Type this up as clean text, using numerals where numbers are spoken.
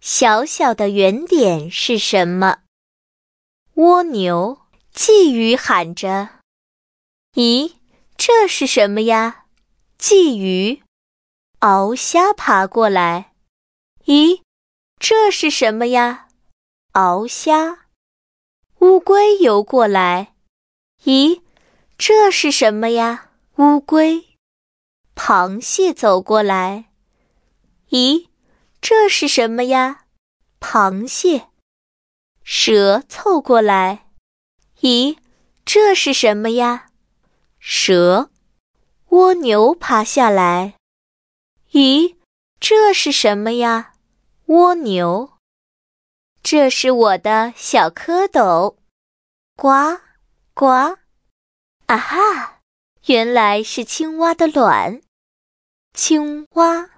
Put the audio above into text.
小小的圆点是什么？蜗牛鲫鱼喊着：咦，这是什么呀？鲫鱼。鳌虾爬过来：咦，这是什么呀？鳌虾。乌龟游过来：咦，这是什么呀？乌龟。螃蟹走过来：咦，这是什么呀？螃蟹。蛇凑过来：咦，这是什么呀？蛇。蜗牛爬下来：咦，这是什么呀？蜗牛。这是我的小蝌蚪，呱呱。啊哈，原来是青蛙的卵。青蛙。